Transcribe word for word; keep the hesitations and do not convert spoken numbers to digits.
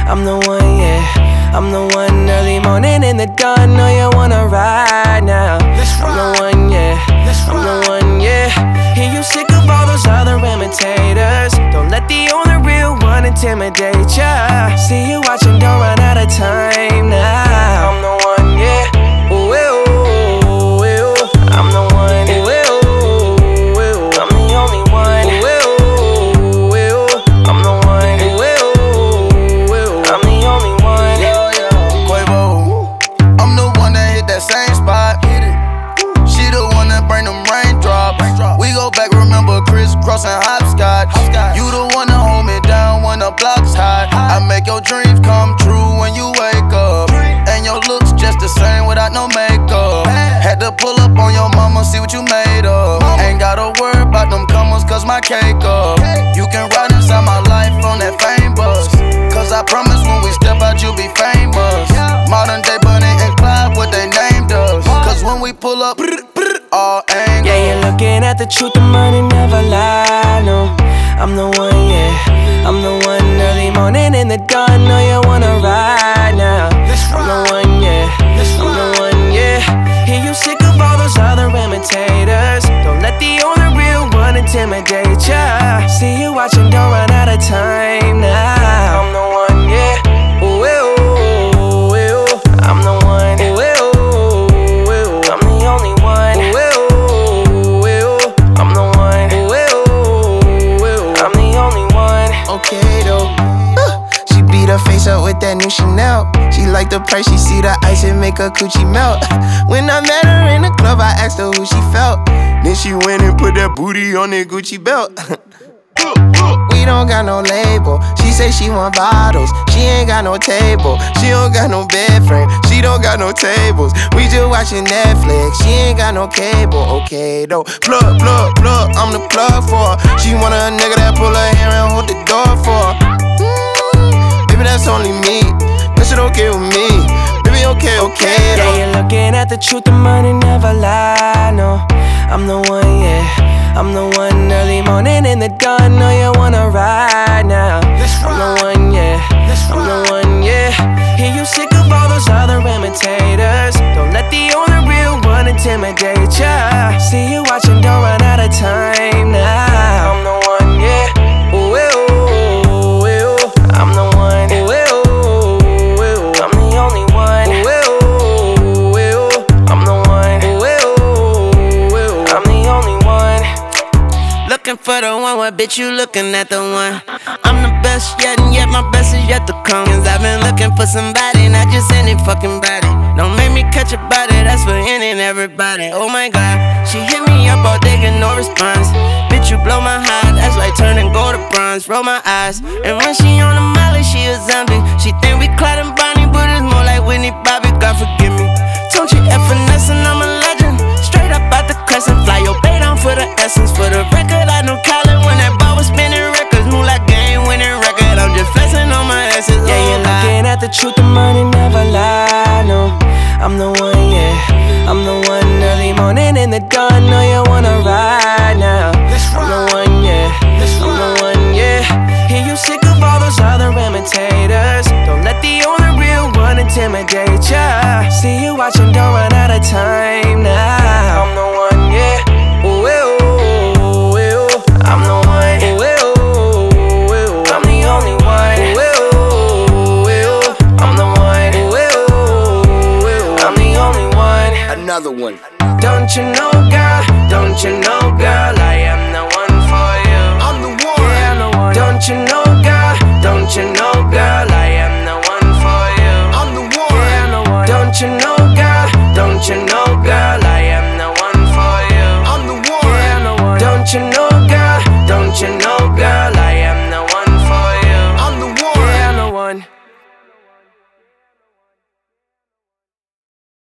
I'm the one, yeah. I'm the one early morning in the dawn. Know you wanna ride now. I'm the one, yeah. I'm the one, yeah. Hear you sick of all those other imitators. Don't let the only real one intimidate ya. See you watching, don't run out of time now. I'm the one, yeah. Ooh, ooh, ooh. I'm the one, ooh, ooh, ooh. I'm the only one, ooh, ooh, ooh. I'm the one, ooh, ooh, ooh. I'm the only one. Quavo, I'm the one that hit that same spot. She the one that bring them raindrops. We go back, remember crisscrossing hopscotch. You the one that hold me down when the block's hot. I make your dreams come true when you wake up. And your looks just the same without no makeup. Had to pull up on your mama, see what you made of. Ain't gotta worry about them comers, cause my cake up. You can ride inside my life on that fame bus. Cause I promise when we step out, you'll be famous. Modern day Bonnie and Clyde, what they named us. Cause when we pull up, all angles. Yeah, you're looking at the truth, the money never lie, no. I'm the one, yeah. I'm the one early morning in the dawn. Know you wanna ride now. I'm the one, yeah. I'm the one, yeah. Hear you sick of all those other imitators. Don't let the only real one intimidate ya. See you watching, don't run out of time now. I'm the one, yeah. Ooh, ooh, ooh. I'm the one, ooh, ooh, ooh. I'm the only one, ooh, ooh, ooh. I'm the one, ooh, ooh, ooh. I'm the only one. Okay though, uh, she beat her face up with that new Chanel. She like the price, she see the ice and make her coochie melt. When I met her in the club, I asked her who she felt. Then she went and put that booty on that Gucci belt. We don't got no label. She say she want bottles. She ain't got no table. She don't got no bed frame. She don't got no tables. We just watching Netflix. She ain't got no cable. Okay though. Plug, plug, plug. I'm the plug for her. She want a nigga that pull her hair and hold the door for her. Mm, baby, that's only me. That shit okay with me. Baby, okay, okay though. Yeah, you're looking at the truth, the money never lie, no. I'm the one, yeah. I'm the one early morning in the dawn. Know you wanna ride now. I'm the one, yeah. I'm the one, yeah. Hear you sick of all those other imitators. Don't let the only real one intimidate ya. See you watching, don't run out of time now. I'm the one, yeah. Ooh, ooh, ooh. I'm the one, ooh, ooh, ooh. I'm the only one, ooh, ooh, ooh. I'm the one, ooh, ooh, ooh. I'm the only one. Looking for the one, what bitch you looking at the one? I'm the best yet, and yet my best is yet to come. Cause I've been looking for somebody, not just any fucking body. Don't make me catch a body, that's for any and everybody. Oh my god, she hit me up all day, get no response. Bitch, you blow my heart, that's like turning gold to bronze. Roll my eyes, and when she on the molly, she a zombie. She think we Clyde and Bonnie, but it's more like Whitney Bobby, God forgive me. Don't you F finesse and I'm a legend. Straight up out the crescent, fly your bait on for the essence. For the record, I know Colin when that ball was spinning records. Move like game winning record, I'm just flexing on my essence. Yeah, you're looking at the truth, the money never lie, no. I'm the one, yeah. I'm the one early morning in the dawn. Know you wanna ride now. I'm the one, yeah. I'm the one, yeah. Hear you sick of all those other imitators. Don't let the only real one intimidate ya. See you watching, don't run out of time now. I'm the one.